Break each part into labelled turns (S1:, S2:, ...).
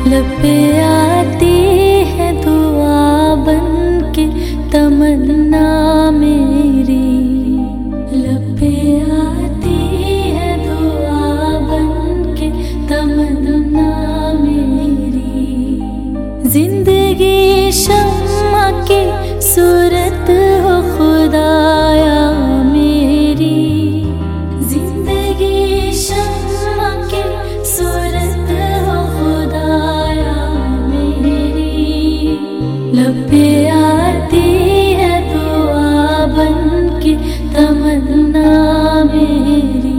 S1: लब पे आती है दुआ बन के तमन्ना मेरी, लब पे आती है दुआ बन के तमन्ना मेरी। जिंदगी शम्मा की सूरत हो खुदाया मेरी, जिंदगी शम्मा की सूरत हो खुदाया मेरी। लब पे आती है दुआ बन के तमन्ना मेरी।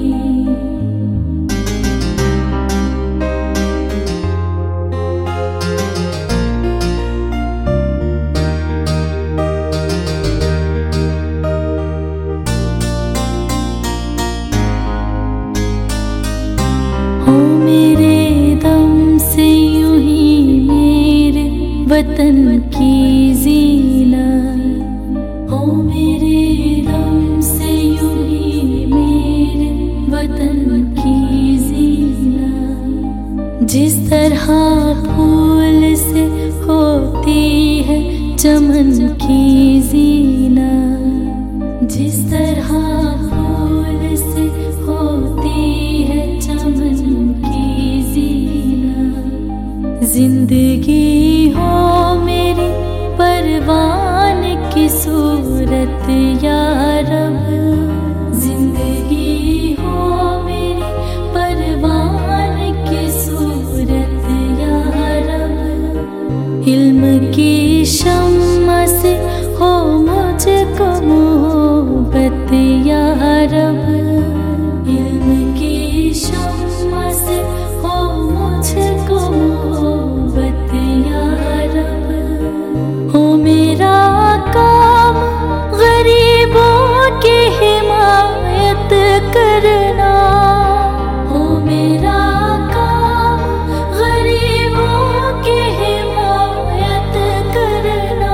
S1: हो मेरे दम से यूं ही मेरे वतन की जीना, हो मेरे दम से यूं ही मेरे वतन की जीना। जिस तरह फूल से होती है चमन की जीना, जिस तरह फूल से होती है चमन की जीना। जिंदगी हो मेरी परवान की सूरत या रब, जिंदगी हो मेरी परवान की सूरत या रब। इल्म की शम्मा से हो मुझको मोहब्बत या रब, इल्म की शम्मा से हो मुझको मोहब्बत या रब। हो मेरा काम गरीबों की हिमायत करना, हो मेरा काम गरीबों की हिमायत करना।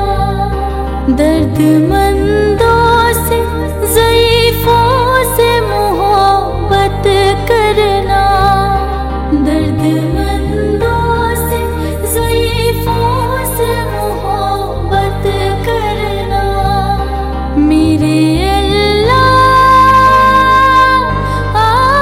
S1: दर्दमंदों से ज़ईफ़ों से मोहब्बत करना, दर्दमंदों से ज़ईफ़ों से मोहब्बत करना। मेरे अल्लाह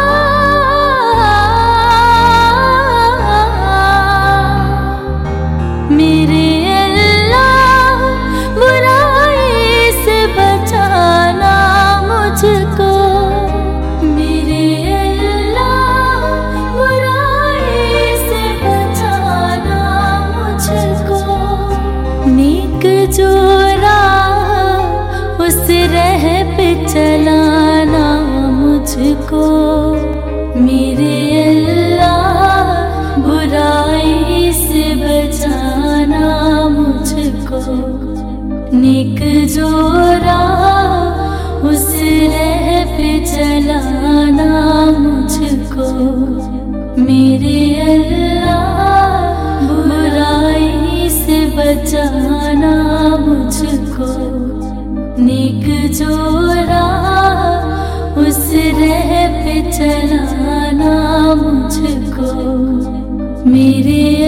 S1: मेरे अल्लाह बुराई से बचाना मुझको, मेरे अल्लाह बुराई से बचाना मुझको। नेक जो राह उस राह पे चलाना मुझको, मेरे अल्लाह बुराई से बचाना मुझको। नेक जो राह उस राह पे चलाना मुझको, मेरे अल्लाह बुराई से बचाना मुझको। नेक जो राह उस राह पे चलाना मुझको, मेरे